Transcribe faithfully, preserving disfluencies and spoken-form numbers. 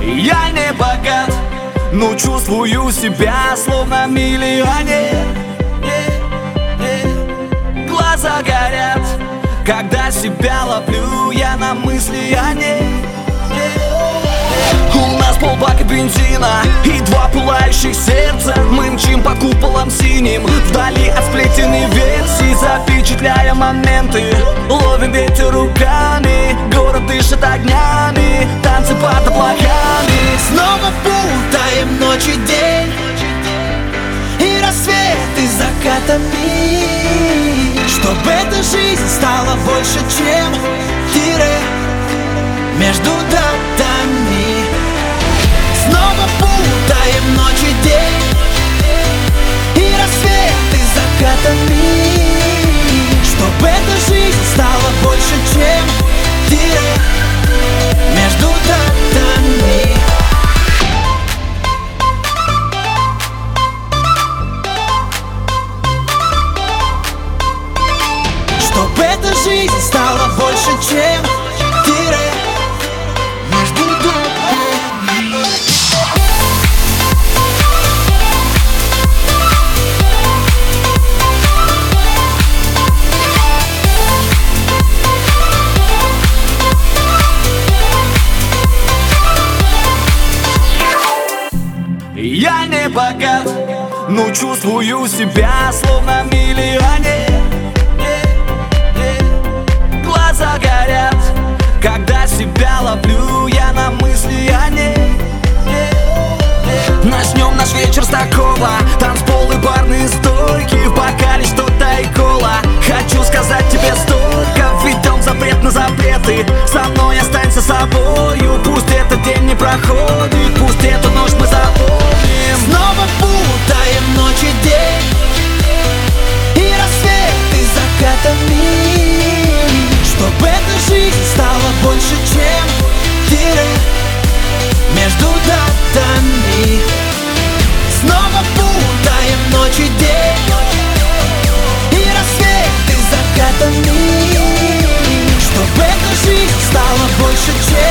Я не богат, но чувствую себя словно миллионер. Глаза горят, когда себя ловлю я на мысли о ней. У нас полбака бензина и два пылающих сердца. Мы мчим по куполам синим, вдали от сплетенной версий, запечатляя моменты, ловим ветер руками. Город дышит огнями, танцы под облаками. Снова путаем ночь и день, и рассвет, и закатами, чтобы эта жизнь стала больше, чем тире между датами. Снова путаем ночь и день, и рассвет, и закатами, чтобы эта жизнь стала больше, чем тире между датами. Чтобы эта жизнь стала больше, чем тире между датами. Я не богат, но чувствую себя словно миллионер. Глаза горят, когда себя ловлю я на мысли о ней. Начнем наш вечер с такого: танцпол и барные стойки, в бокале что-то и кола. Хочу сказать тебе столько, введем запрет на запреты. Со мной останься собою, пусть этот день не проходит, пусть эту ночь мы запомним. Снова путаем ночь и день, и рассвет, и закатами, чтобы эта жизнь стала больше, чем тире между датами. Снова путаем ночь и день, и рассвет, и закатами, чтобы эта жизнь стала больше, чем